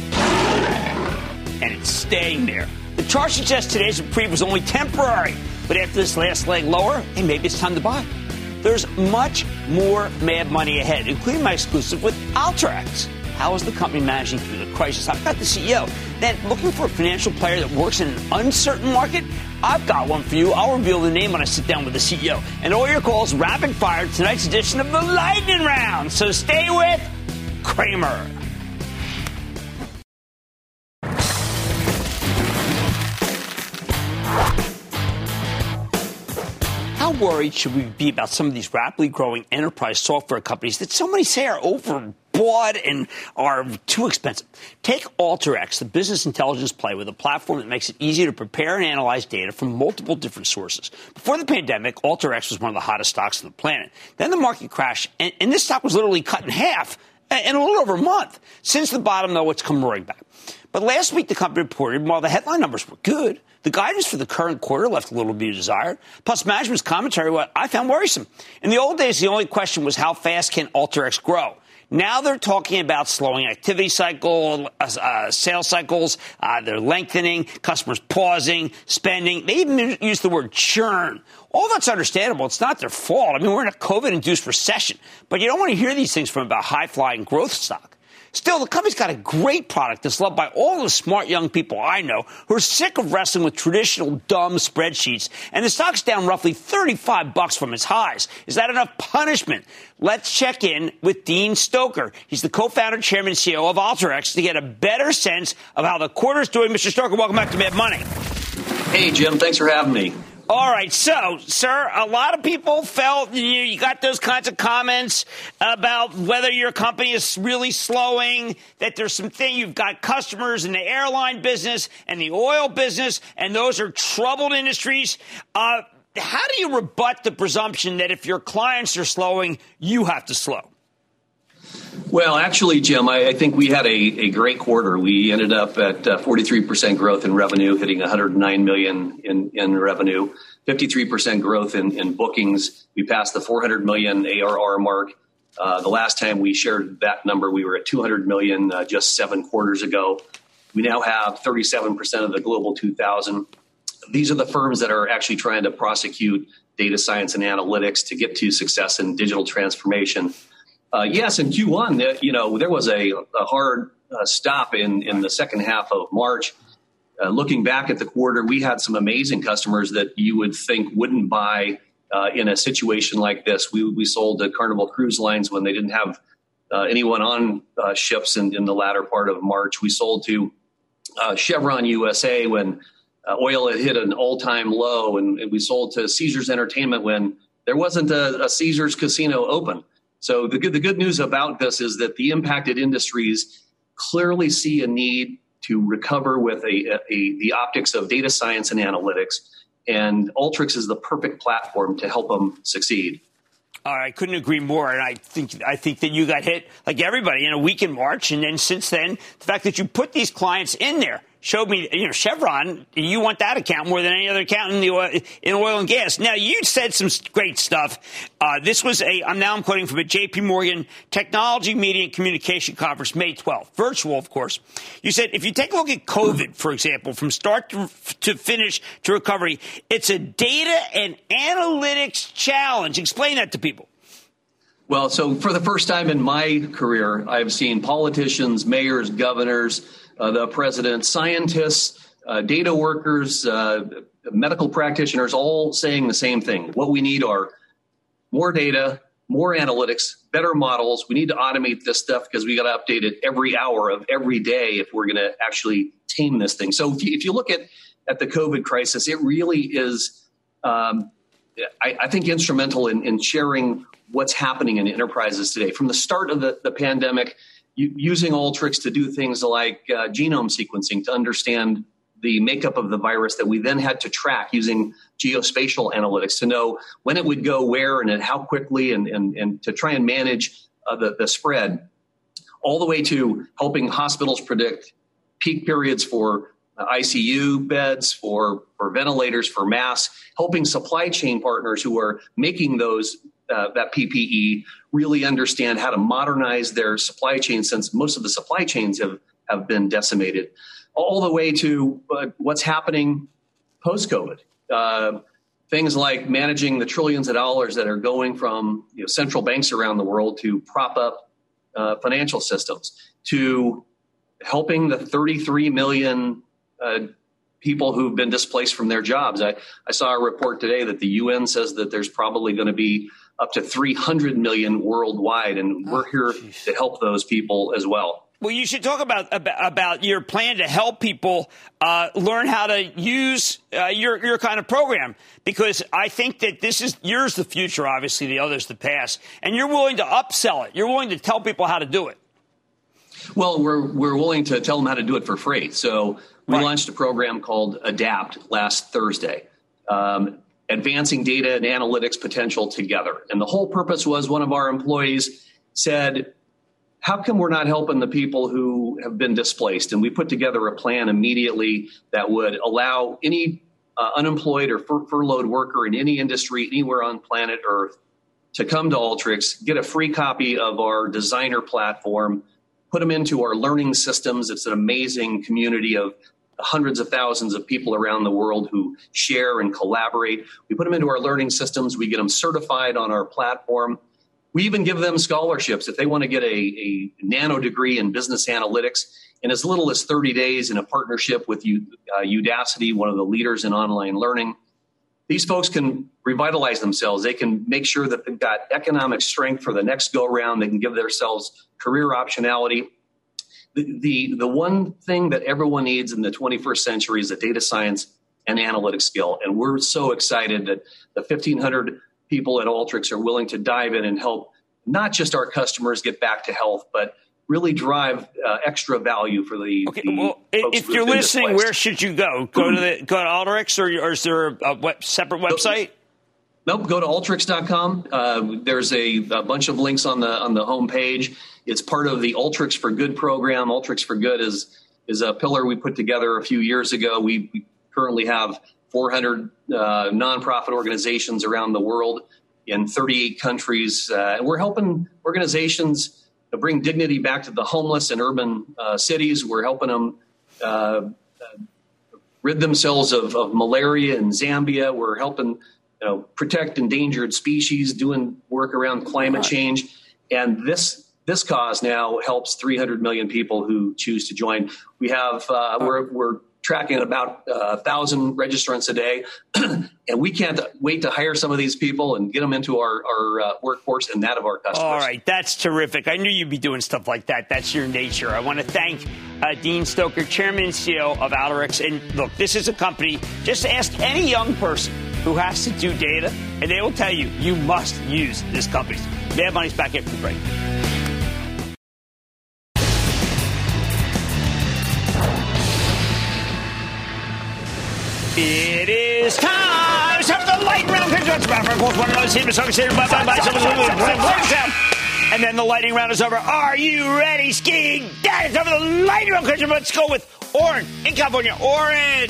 and it's staying there. The chart suggests today's reprieve was only temporary, but after this last leg lower, hey, maybe it's time to buy. There's much more mad money ahead, including my exclusive with Alteryx. How is the company managing through the crisis? I've got the C E O. Then, looking for a financial player that works in an uncertain market? I've got one for you. I'll reveal the name when I sit down with the C E O. And all your calls rapid fire tonight's edition of the Lightning Round. So stay with Cramer. How worried should we be about some of these rapidly growing enterprise software companies that so many say are overbought and are too expensive? Take Alteryx, the business intelligence play with a platform that makes it easy to prepare and analyze data from multiple different sources. Before the pandemic, Alteryx was one of the hottest stocks on the planet. Then the market crashed, and, and this stock was literally cut in half in a little over a month. Since the bottom, though, it's come roaring back. But last week, the company reported, while the headline numbers were good, the guidance for the current quarter left a little to be desired. Plus, management's commentary, what I found worrisome. In the old days, the only question was how fast can Alteryx grow? Now they're talking about slowing activity cycle, uh, sales cycles. Uh, they're lengthening, customers pausing, spending. They even use the word churn. All that's understandable. It's not their fault. I mean, we're in a COVID-induced recession. But you don't want to hear these things from about high-flying growth stock. Still, the company's got a great product that's loved by all the smart young people I know who are sick of wrestling with traditional dumb spreadsheets. And the stock's down roughly thirty-five bucks from its highs. Is that enough punishment? Let's check in with Dean Stoker. He's the co-founder, chairman, and C E O of Alteryx to get a better sense of how the quarter's doing. Mister Stoker, welcome back to Mad Money. Hey, Jim. Thanks for having me. All right. So, sir, a lot of people felt you, you got those kinds of comments about whether your company is really slowing, that there's some thing. You've got customers in the airline business and the oil business, and those are troubled industries. Uh, how do you rebut the presumption that if your clients are slowing, you have to slow? Well, actually, Jim, I, I think we had a, a great quarter. We ended up at uh, forty-three percent growth in revenue, hitting one hundred nine million dollars in, in revenue, fifty-three percent growth in, in bookings. We passed the four hundred million A R R mark. Uh, the last time we shared that number, we were at two hundred million uh, just seven quarters ago. We now have thirty-seven percent of the Global two thousand. These are the firms that are actually trying to prosecute data science and analytics to get to success in digital transformation. Uh, yes, in Q one, uh, you know, there was a, a hard uh, stop in, in the second half of March. Uh, looking back at the quarter, we had some amazing customers that you would think wouldn't buy uh, in a situation like this. We we sold to Carnival Cruise Lines when they didn't have uh, anyone on uh, ships in, in the latter part of March. We sold to uh, Chevron U S A when uh, oil had hit an all-time low, and, and we sold to Caesars Entertainment when there wasn't a, a Caesars casino open. So the good, the good news about this is that the impacted industries clearly see a need to recover with a, a, a the optics of data science and analytics. And Alteryx is the perfect platform to help them succeed. All right, couldn't agree more. And I think I think that you got hit like everybody in a week in March. And then since then, the fact that you put these clients in there showed me, you know, Chevron, you want that account more than any other account in the oil, in oil and gas. Now, you said some great stuff. Uh, this was a, I'm now I'm quoting from a J P Morgan Technology, Media, and Communication Conference, May twelfth, virtual, of course. You said if you take a look at COVID, for example, from start to, to finish to recovery, it's a data and analytics challenge. Explain that to people. Well, so for the first time in my career, I've seen politicians, mayors, governors, Uh, the president, scientists, uh, data workers, uh, medical practitioners, all saying the same thing. What we need are more data, more analytics, better models. We need to automate this stuff because we got to update it every hour of every day if we're going to actually tame this thing. So if you, if you look at, at the COVID crisis, it really is, um, I, I think, instrumental in, in sharing what's happening in enterprises today. From the start of the, the pandemic, using Alteryx to do things like uh, genome sequencing to understand the makeup of the virus that we then had to track using geospatial analytics to know when it would go where and how quickly and, and, and to try and manage uh, the, the spread, all the way to helping hospitals predict peak periods for I C U beds, for, for ventilators, for masks, helping supply chain partners who are making those uh, that P P E really understand how to modernize their supply chain, since most of the supply chains have, have been decimated, all the way to uh, what's happening post-COVID. Uh, things like managing the trillions of dollars that are going from you know, central banks around the world to prop up uh, financial systems, to helping the thirty-three million uh, people who've been displaced from their jobs. I, I saw a report today that the U N says that there's probably going to be up to three hundred million worldwide, and we're here oh, to help those people as well. Well, you should talk about about, about your plan to help people uh, learn how to use uh, your your kind of program, because I think that this is yours the future, obviously the others the past, and you're willing to upsell it. You're willing to tell people how to do it. Well, we're we're willing to tell them how to do it for free. So we right. launched a program called Adapt last Thursday. Um, advancing data and analytics potential together. And the whole purpose was one of our employees said, how come we're not helping the people who have been displaced? And we put together a plan immediately that would allow any uh, unemployed or fur- furloughed worker in any industry anywhere on planet Earth to come to Alteryx, get a free copy of our designer platform, put them into our learning systems. It's an amazing community of hundreds of thousands of people around the world who share and collaborate. We put them into our learning systems. We get them certified on our platform. We even give them scholarships if they want to get a, a nano degree in business analytics in as little as thirty days in a partnership with U, uh, Udacity, one of the leaders in online learning. These folks can revitalize themselves. They can make sure that they've got economic strength for the next go round. They can give themselves career optionality. The, the the one thing that everyone needs in the twenty-first century is a data science and analytics skill. And we're so excited that the fifteen hundred people at Alteryx are willing to dive in and help not just our customers get back to health, but really drive uh, extra value for the. Okay, the well, if you're listening, displaced. Where should you go? Go to the go to Alteryx, or, or is there a web, separate website? Nope. Go to Alteryx dot com. Uh, there's a, a bunch of links on the on the homepage. It's part of the Alteryx for Good program. Alteryx for Good is is a pillar we put together a few years ago. We, we currently have four hundred uh, nonprofit organizations around the world in thirty-eight countries. Uh, and we're helping organizations to bring dignity back to the homeless in urban uh, cities. We're helping them uh, rid themselves of, of malaria in Zambia. We're helping you know, protect endangered species, doing work around climate change. And this this cause now helps three hundred million people who choose to join. We have uh, we're we're tracking about a uh, thousand registrants a day, and we can't wait to hire some of these people and get them into our our uh, workforce and that of our customers. All right, that's terrific. I knew you'd be doing stuff like that. That's your nature. I want to thank uh, Dean Stoecker, Chairman and C E O of Alteryx. And look, this is a company. Just ask any young person who has to do data, and they will tell you you must use this company. Mad Money's back after the break. It is time. It's time for the lightning round. And then the lightning round is over. Are you ready, skiing? Dad, it's time for the lightning round. Let's go with Oren in California. Oren.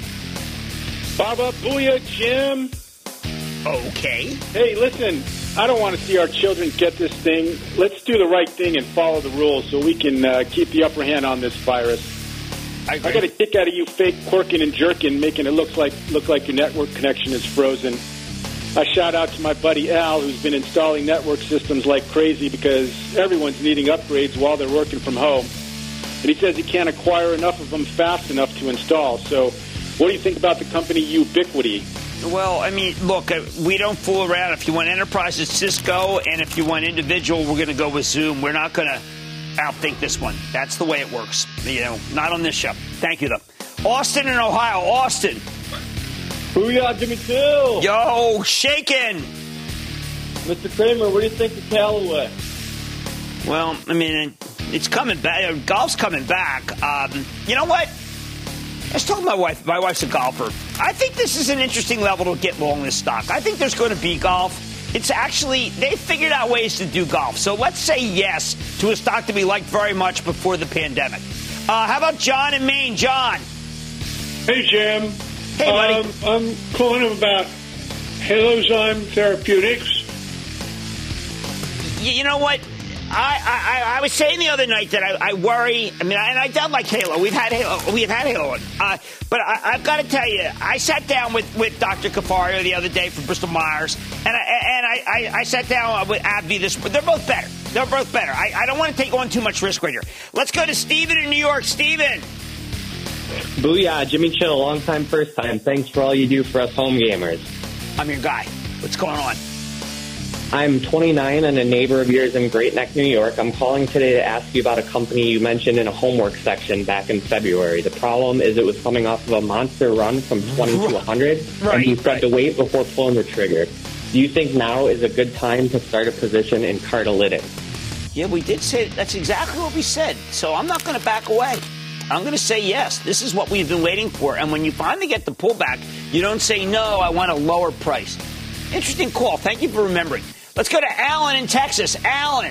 Baba Booyah, Jim. Okay. Hey, listen, I don't want to see our children get this thing. Let's do the right thing and follow the rules so we can uh, keep the upper hand on this virus. I, I got a kick out of you fake quirking and jerking, making it look like look like your network connection is frozen. I shout out to my buddy Al, who's been installing network systems like crazy because everyone's needing upgrades while they're working from home. And he says he can't acquire enough of them fast enough to install. So what do you think about the company Ubiquiti? Well, I mean, look, we don't fool around. If you want enterprise, it's Cisco, and if you want individual, we're going to go with Zoom. We're not going to outthink this one. That's the way it works. You know, not on this show. Thank you, though. Austin in Ohio. Austin. Booyah, Jimmy Till. Yo, shaking. Mister Cramer, what do you think of Callaway? Well, I mean, it's coming back. Golf's coming back. Um, you know what? I was telling my wife, my wife's a golfer. I think this is an interesting level to get long this stock. I think there's going to be golf. It's actually, they figured out ways to do golf. So let's say yes to a stock that we liked very much before the pandemic. Uh, how about John in Maine? John. Hey, Jim. Hey, buddy. Um, I'm calling him about Halozyme Therapeutics. You, you know what? I, I, I was saying the other night that I, I worry. I mean, I, and I don't like Halo. We've had Halo. We've had Halo. Uh, but I, I've got to tell you, I sat down with, with Doctor Cafario the other day from Bristol Myers, and I, and I, I, I sat down with AbbVie. This, they're both better. They're both better. I, I don't want to take on too much risk right here. Let's go to Steven in New York. Steven. Booyah, Jimmy Chill, long time, first time. Thanks for all you do for us home gamers. I'm your guy. What's going on? I'm twenty-nine and a neighbor of yours in Great Neck, New York. I'm calling today to ask you about a company you mentioned in a homework section back in February. The problem is it was coming off of a monster run from twenty to one hundred, right, and you said right. to wait before pulling the trigger. Do you think now is a good time to start a position in Cartalytics? Yeah, we did say that's exactly what we said. So I'm not going to back away. I'm going to say yes. This is what we've been waiting for. And when you finally get the pullback, you don't say, no, I want a lower price. Interesting call. Thank you for remembering. Let's go to Alan in Texas. Alan.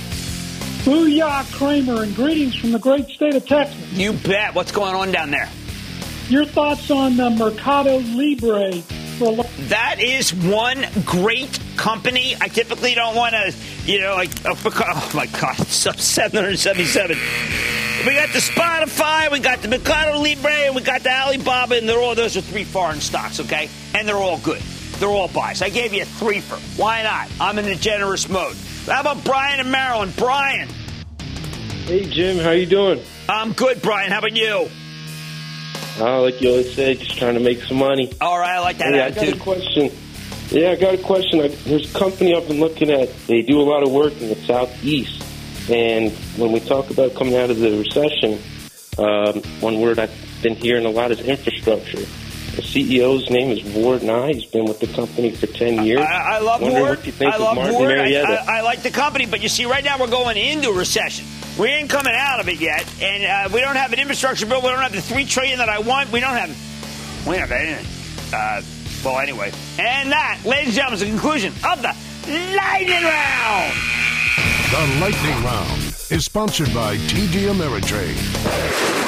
Booyah, Kramer, and greetings from the great state of Texas. You bet. What's going on down there? Your thoughts on uh, Mercado Libre? For a that is one great company. I typically don't want to, you know, like, oh, my God, it's up seven seventy-seven. We got the Spotify, we got the Mercado Libre, and we got the Alibaba, and they're all, those are three foreign stocks, okay? And they're all good. They're all buys. I gave you a threefer. Why not? I'm in the generous mode. How about Brian in Maryland? Brian. Hey, Jim. How you doing? I'm good, Brian. How about you? Uh, like you always say, just trying to make some money. All right, I like that hey, attitude. I got a question. Yeah, I got a question. I, there's a company I've been looking at. They do a lot of work in the Southeast. And when we talk about coming out of the recession, um, one word I've been hearing a lot is infrastructure. The C E O's name is Ward Nye. He's been with the company for ten years. I, I love Wonder Ward. What you think I love Martin Ward. I, Marietta. I, I like the company, but you see, right now we're going into a recession. We ain't coming out of it yet, and uh, we don't have an infrastructure bill. We don't have the three trillion that I want. We don't have. We don't have anything. Uh, well, anyway, and that, ladies and gentlemen, is the conclusion of the Lightning Round. The Lightning Round is sponsored by T D Ameritrade.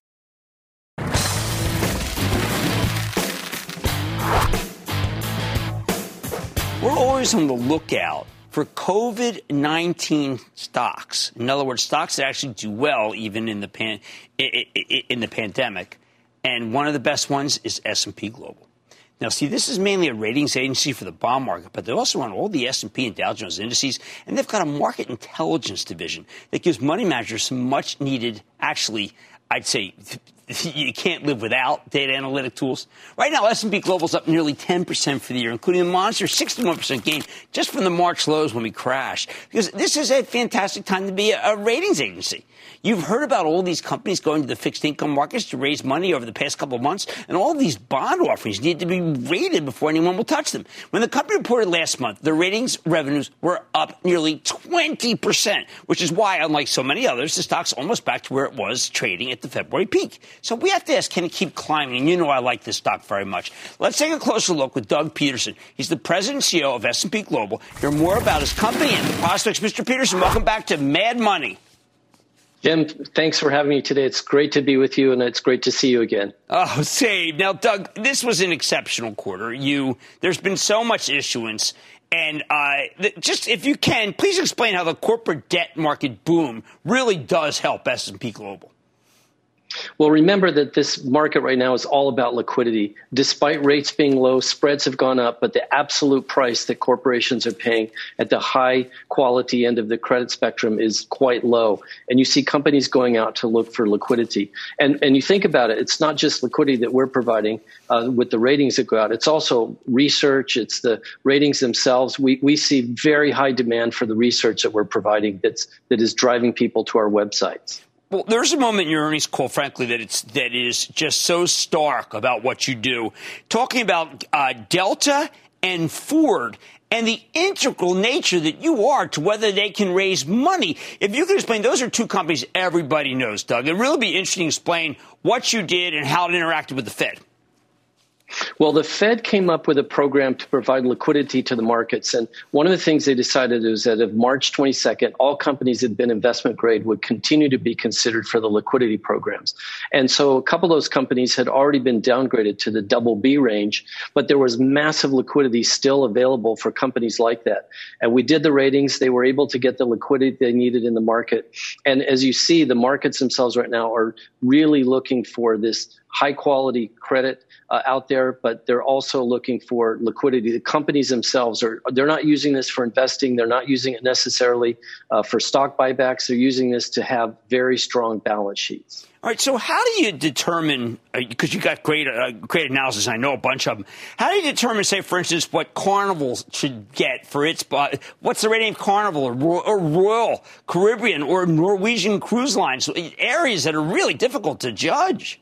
We're always on the lookout for COVID nineteen stocks. In other words, stocks that actually do well even in the pan, in the pandemic. And one of the best ones is S and P Global. Now, see, this is mainly a ratings agency for the bond market, but they also run all the S and P and Dow Jones indices, and they've got a market intelligence division that gives money managers some much-needed, actually, I'd say, you can't live without data analytic tools. Right now, S and P Global's up nearly ten percent for the year, including a monster sixty-one percent gain just from the March lows when we crashed. Because this is a fantastic time to be a, a ratings agency. You've heard about all these companies going to the fixed income markets to raise money over the past couple of months, and all these bond offerings need to be rated before anyone will touch them. When the company reported last month, their ratings revenues were up nearly twenty percent, which is why, unlike so many others, the stock's almost back to where it was trading at the February peak. So we have to ask, can it keep climbing? And you know I like this stock very much. Let's take a closer look with Doug Peterson. He's the president and C E O of S and P Global. Hear more about his company and the prospects. Mister Peterson, welcome back to Mad Money. Jim, thanks for having me today. It's great to be with you, and it's great to see you again. Oh, same. Now, Doug, this was an exceptional quarter. You, there's been so much issuance. And uh, just if you can, please explain how the corporate debt market boom really does help S and P Global. Well, remember that this market right now is all about liquidity. Despite rates being low, spreads have gone up, but the absolute price that corporations are paying at the high quality end of the credit spectrum is quite low. And you see companies going out to look for liquidity. And, and you think about it, it's not just liquidity that we're providing uh, with the ratings that go out. It's also research. It's the ratings themselves. We, we see very high demand for the research that we're providing that's, that is driving people to our websites. Well, there's a moment in your earnings call, frankly, that it's that is just so stark about what you do. Talking about uh, Delta and Ford and the integral nature that you are to whether they can raise money. If you could explain, those are two companies everybody knows, Doug. It'd really be interesting to explain what you did and how it interacted with the Fed. Well, the Fed came up with a program to provide liquidity to the markets. And one of the things they decided is that of March twenty-second, all companies that had been investment grade would continue to be considered for the liquidity programs. And so a couple of those companies had already been downgraded to the double B range, but there was massive liquidity still available for companies like that. And we did the ratings. They were able to get the liquidity they needed in the market. And as you see, the markets themselves right now are really looking for this high quality credit uh, out there, but they're also looking for liquidity. The companies themselves are, they're not using this for investing. They're not using it necessarily uh, for stock buybacks. They're using this to have very strong balance sheets. All right. So how do you determine, because uh, you got great, uh, great analysis, I know a bunch of them. How do you determine, say, for instance, what Carnival should get for its, uh, what's the rating of Carnival or, or Royal Caribbean or Norwegian Cruise Lines, areas that are really difficult to judge?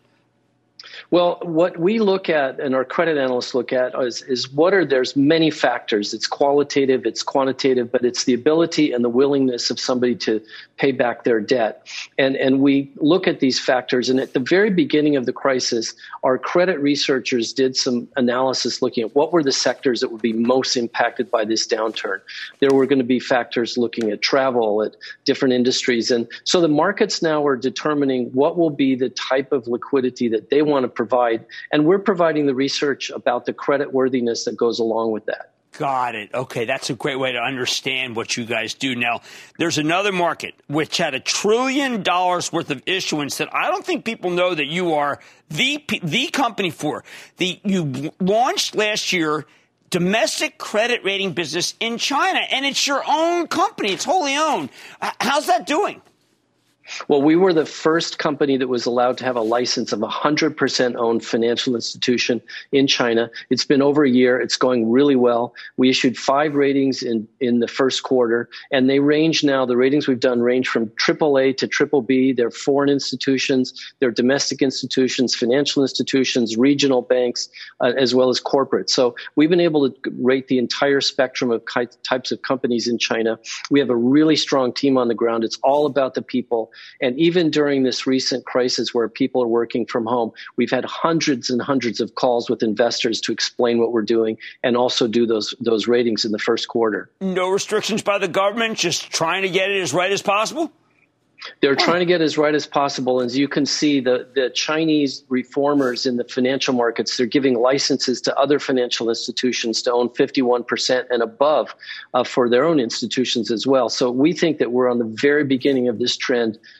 Well, what we look at and our credit analysts look at is, is what are, there's many factors. It's qualitative, it's quantitative, but it's the ability and the willingness of somebody to pay back their debt. And, and we look at these factors. And at the very beginning of the crisis, our credit researchers did some analysis looking at what were the sectors that would be most impacted by this downturn. There were going to be factors looking at travel, at different industries. And so the markets now are determining what will be the type of liquidity that they want to provide. And we're providing the research about the credit worthiness that goes along with that. Got it. Okay, that's a great way to understand what you guys do. Now, there's another market which had a trillion dollars worth of issuance that I don't think people know that you are the the company for. The you launched last year domestic credit rating business in China, and it's your own company. It's wholly owned. How's that doing? Well, we were the first company that was allowed to have a license of a one hundred percent owned financial institution in China. It's been over a year. It's going really well. We issued five ratings in, in the first quarter, and they range now, the ratings we've done range from triple A to triple B. They're foreign institutions, they're domestic institutions, financial institutions, regional banks, uh, as well as corporate. So we've been able to rate the entire spectrum of types of companies in China. We have a really strong team on the ground. It's all about the people. And even during this recent crisis where people are working from home, we've had hundreds and hundreds of calls with investors to explain what we're doing and also do those those ratings in the first quarter. No restrictions by the government, just trying to get it as right as possible? They're trying to get as right as possible. As you can see, the, the Chinese reformers in the financial markets, they're giving licenses to other financial institutions to own fifty-one percent and above uh, for their own institutions as well. So we think that we're on the very beginning of this trend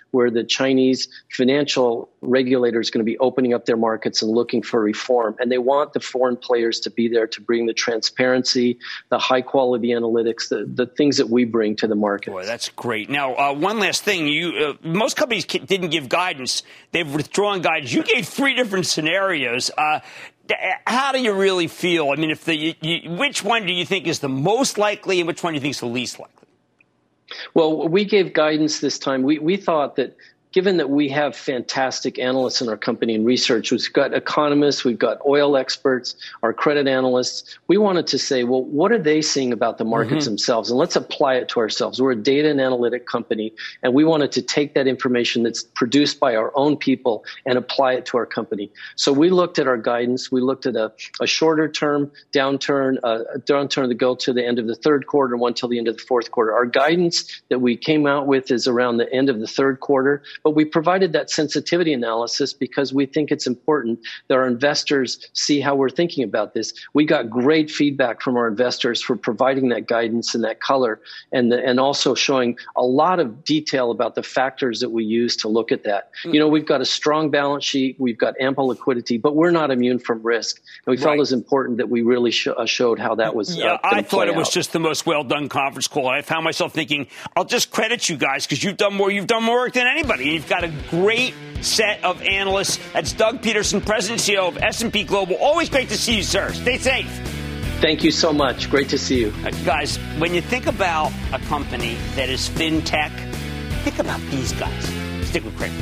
where the Chinese financial regulator is going to be opening up their markets and looking for reform. And they want the foreign players to be there to bring the transparency, the high quality analytics, the, the things that we bring to the market. Boy, that's great. Now, uh, one last thing. You uh, most companies didn't give guidance. They've withdrawn guidance. You gave three different scenarios. Uh, How do you really feel? I mean, if the you, you, which one do you think is the most likely and which one do you think is the least likely? Well, we gave guidance this time. We we thought that given that we have fantastic analysts in our company and research, we've got economists, we've got oil experts, our credit analysts, we wanted to say, well, what are they seeing about the markets mm-hmm. themselves? And let's apply it to ourselves. We're a data and analytic company, and we wanted to take that information that's produced by our own people and apply it to our company. So we looked at our guidance. We looked at a, a shorter term downturn, uh, a downturn that go to the end of the third quarter, one till the end of the fourth quarter. Our guidance that we came out with is around the end of the third quarter. But we provided that sensitivity analysis because we think it's important that our investors see how we're thinking about this. We got great feedback from our investors for providing that guidance and that color, and the, and also showing a lot of detail about the factors that we use to look at that. Mm. You know, we've got a strong balance sheet, we've got ample liquidity, but we're not immune from risk. And we felt right. it was important that we really sh- uh, showed how that was. Yeah, uh, I thought it was out. just the most well done conference call. I found myself thinking, I'll just credit you guys because you've done more. You've done more work than anybody. You've got a great set of analysts. That's Doug Peterson, President and C E O of S and P Global. Always great to see you, sir. Stay safe. Thank you so much. Great to see you. Uh, guys, when you think about a company that is fintech, think about these guys. Stick with Craig.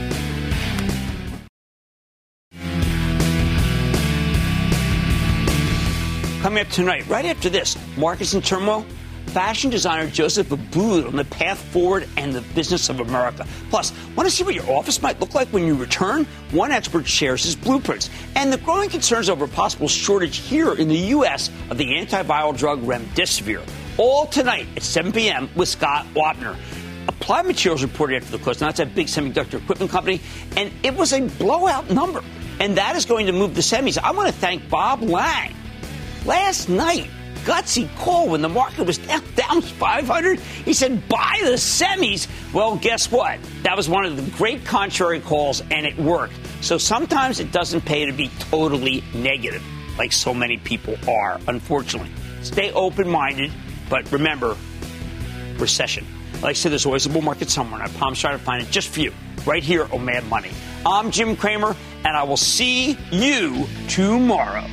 Coming up tonight, right after this, markets in turmoil. Fashion designer Joseph Abboud on the path forward and the business of America. Plus, want to see what your office might look like when you return? One expert shares his blueprints. And the growing concerns over a possible shortage here in the U S of the antiviral drug Remdesivir. All tonight at seven p.m. with Scott Wapner. Applied Materials reported after the close. Now, that's a big semiconductor equipment company. And it was a blowout number. And that is going to move the semis. I want to thank Bob Lang. Last night, gutsy call when the market was down, down five hundred. He said, buy the semis. Well, guess what? That was one of the great contrary calls, and it worked. So sometimes it doesn't pay to be totally negative, like so many people are, unfortunately. Stay open-minded, but remember, recession. Like I said, there's always a bull market somewhere, and I promise try to find it just for you, right here on Mad Money. I'm Jim Cramer, and I will see you tomorrow.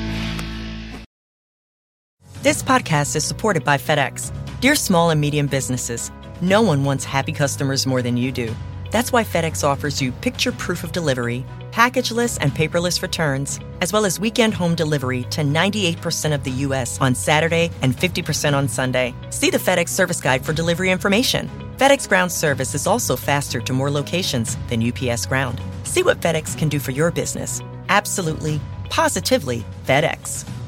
This podcast is supported by FedEx. Dear small and medium businesses, no one wants happy customers more than you do. That's why FedEx offers you picture proof of delivery, packageless and paperless returns, as well as weekend home delivery to ninety-eight percent of the U S on Saturday and fifty percent on Sunday. See the FedEx service guide for delivery information. FedEx Ground service is also faster to more locations than U P S Ground. See what FedEx can do for your business. Absolutely, positively FedEx.